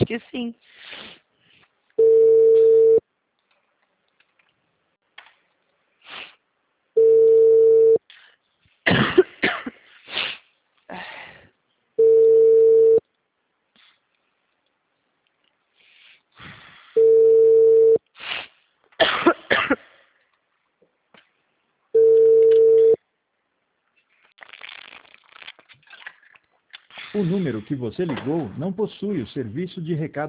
Acho que sim. O número que você ligou não possui o serviço de recado